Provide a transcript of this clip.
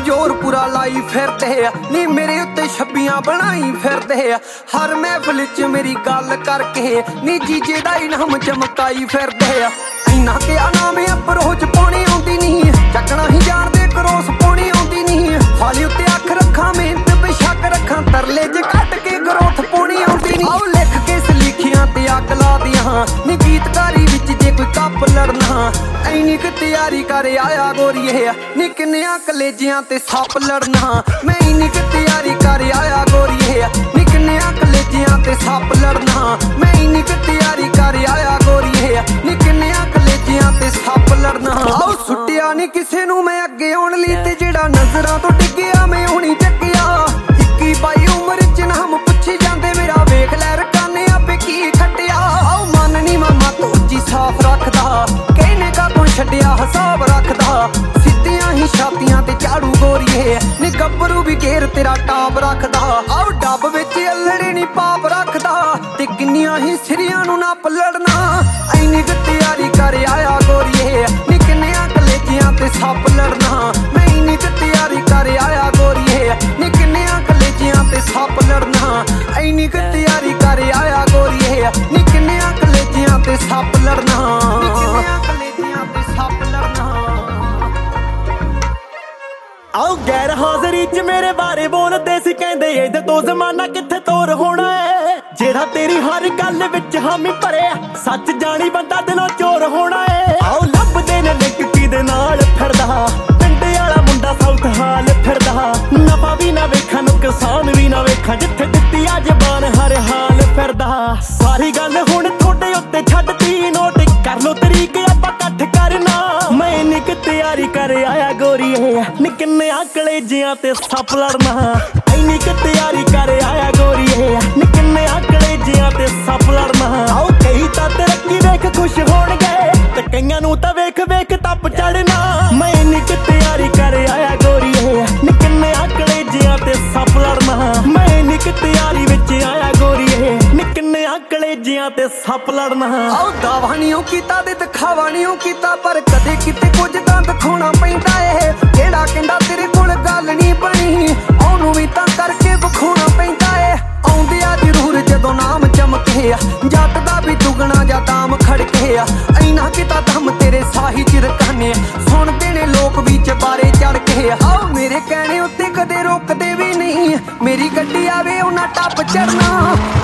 जोर पूरा लाई फिरदे नी मेरे उत्ते छब्बियां बनाई फिरदे हर महफिल च मेरी गल करके नी जीजे दा इनाम चमकाई फिरदे इन्ना क्या नाम अप्रोच पानी आउंदी नहीं चकना ही जाणदे क्रॉस पानी आउंदी नहीं फाली उत्ते अख रखा मेहनत बेशक रखा तरले च कट के ग्रोथ पानी आउंदी नहीं आओ लिख के सलीखियां ते अग ला दियां नी गीतकारी विच जे कोई कप लड़ना ऐनी क तैयारी कर आया गोरीए नी किन्नियां कलेजियां ते सप लड़ना मैं इन्नी क तैयारी कर आया गोरीए नी किन्नियां कलेजियां ते सप लड़ना मैं इन्नी क तैयारी कर आया गोरीए नी किन्नियां कलेजियां ते सप लड़ना आओ सुट्टिया नी किसे नू मैं अगे आउण लई ते जेड़ा नजरां तो डिग्गिया मैं हुणी चक्किया 21-22 उमर च नाम पुछी जांदे मेरा वेख लै रकाने आपे की खट्टिया आओ मन नी मामा तू उच्ची साफ रखदा कहने का तू छड्डिया हिसाब रखदा सिद्धियां ही छातियां ते झाड़ू गोरीए नी गब्बरू भी घेर तेरा टाप रखदा आओ डब विच अल्लड़े नी पाप रखदा ते किन्नियां ही सिरियां नू नप लड़ना ऐनी क तैयारी कर आया गोरीए नी किन्नियां कलेजियां ते सप लड़ना मैं इन्नी क तैयारी कर आया गोरीए नी किन्नियां कलेजियां ते सप लड़ना ऐनी क तैयारी कर आया गोरीए नी किन्नियां कलेजियां ते सप लड़ना नी किन्नियां कलेजियां ते सप लड़ना आओ गैर हाजरी च मेरे बारे बोलदे सी कहंदे इधर तो जमाना किथे तोर होना है जेड़ा तेरी हर गल विच हामी भरे सच जानी बंदा दिलों चोर होना है आओ लभदे ने लिंक किदे नाल फिरदा पिंडे वाला मुंडा साउथ हाल फिरदा नफा भी ना वेखा नुकसान भी ना वेखा जिथे दित्ती आ जबान हर हाल फिरदा सारी गल हुण थोड़े उत्ते छड्डती नोट कर लो तरीके आपां कट्ठ करना मैं इन्नी क तैयारी कर आया गोरीए नी किन्नियां कलेजियां ते सप लड़ना इन्नी क तैयारी कर आया गोरीए नी किन्नियां कलेजियां ते सप लड़ना आओ कई तां तरक्की वेख खुश होणगे ते कईयां नूं तां वेख वेख तप चढ़ना मैं इन्नी क तैयारी कर आया गोरीए नी किन्नियां कलेजियां ते सप लड़ना मैं इन्नी क तैयारी विच आया गोरीए नी किन्नियां कलेजियां ते सप लड़ना आओ दावा नीओ कीता ते दिखावा नीओ कीता पर कदे किते कुछ तां दिखाउणा पैंदा ए जेड़ा कहंदा तेरे कोल गल नी बनी ओनू भी तां करके विखाउणा पैंदा ए आउंदे आ जरूर जदों नाम चमके जट दा भी दुगना जा दाम खड़के ऐना किता दम तेरे साही च रकाने सुणदे ने लोक भी चबारे चढ़ के आओ मेरे कहने उत्ते कदे रोकदे भी नहीं मेरी गड्डी आवे उन्हां टप चढ़ना